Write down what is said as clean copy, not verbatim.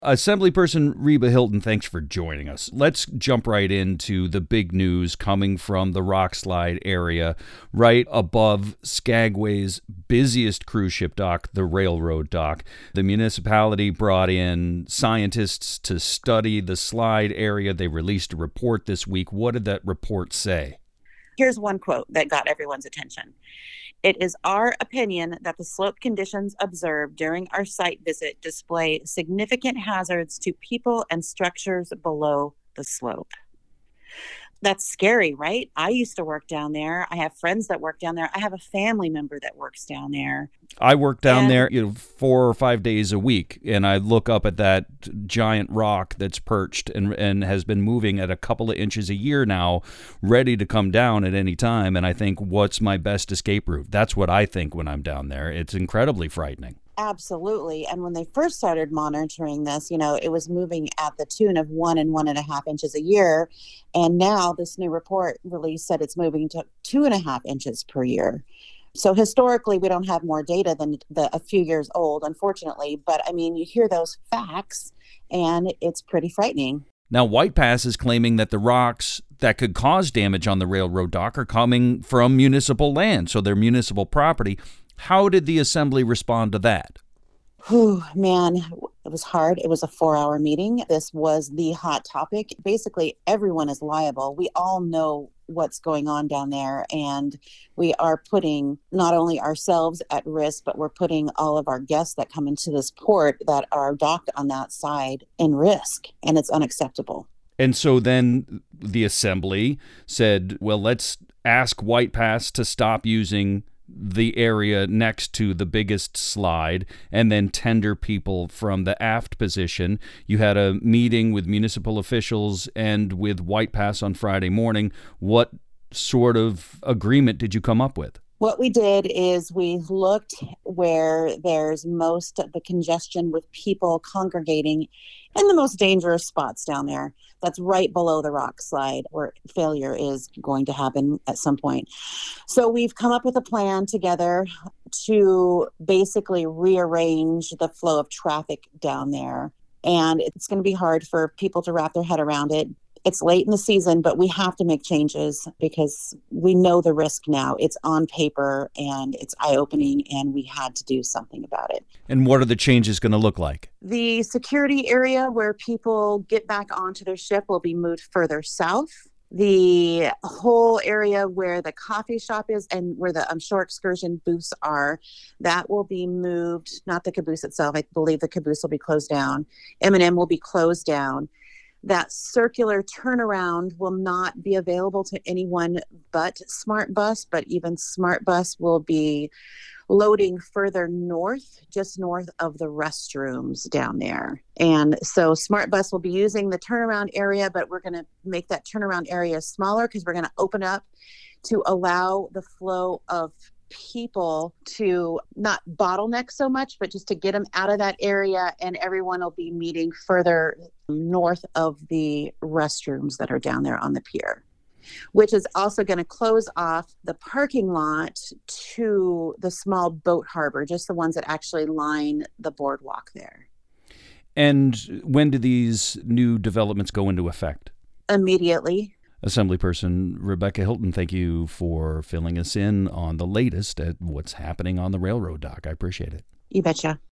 Assemblyperson Reba Hilton, thanks for joining us. Let's jump right into the big news coming from the Rock Slide area, right above Skagway's busiest cruise ship dock, the railroad dock. The municipality brought in scientists to study the slide area. They released a report this week. What did that report say? Here's one quote that got everyone's attention. It is our opinion that the slope conditions observed during our site visit display significant hazards to people and structures below the slope. That's scary, right? I used to work down there. I have friends that work down there. I have a family member that works down there. I work down there 4 or 5 days a week, and I look up at that giant rock that's perched and has been moving at a couple of inches a year now, ready to come down at any time, and I think, what's my best escape route? That's what I think when I'm down there. It's incredibly frightening. Absolutely. And when they first started monitoring this, it was moving at the tune of 1 and 1.5 inches a year. And now this new report release said it's moving to 2.5 inches per year. So historically, we don't have more data than a few years old, unfortunately. But I mean, you hear those facts and it's pretty frightening. Now, White Pass is claiming that the rocks that could cause damage on the railroad dock are coming from municipal land, so they're municipal property. How did the assembly respond to that? Whew, man, it was hard. It was a 4-hour meeting. This was the hot topic. Basically, everyone is liable. We all know what's going on down there, and we are putting not only ourselves at risk, but we're putting all of our guests that come into this port that are docked on that side in risk, and it's unacceptable. And so then the assembly said, well, let's ask White Pass to stop using the area next to the biggest slide and then tender people from the aft position. You had a meeting with municipal officials and with White Pass on Friday morning. What sort of agreement did you come up with? What we did is we looked where there's most of the congestion with people congregating in the most dangerous spots down there. That's right below the rock slide where failure is going to happen at some point. So we've come up with a plan together to basically rearrange the flow of traffic down there. And it's going to be hard for people to wrap their head around it. It's late in the season, but we have to make changes because we know the risk now. It's on paper and it's eye-opening, and we had to do something about it. And what are the changes going to look like? The security area where people get back onto their ship will be moved further south. The whole area where the coffee shop is and where the shore excursion booths are, that will be moved, not the caboose itself. I believe the caboose will be closed down. M&M will be closed down. That circular turnaround will not be available to anyone but SmartBus, but even SmartBus will be loading further north, just north of the restrooms down there. And so SmartBus will be using the turnaround area, but we're going to make that turnaround area smaller because we're going to open up to allow the flow of people to not bottleneck so much, but just to get them out of that area, and everyone will be meeting further north of the restrooms that are down there on the pier, which is also going to close off the parking lot to the small boat harbor, just the ones that actually line the boardwalk there. And when do these new developments go into effect? Immediately. Assemblyperson Rebecca Hilton, thank you for filling us in on the latest at what's happening on the railroad dock. I appreciate it. You betcha.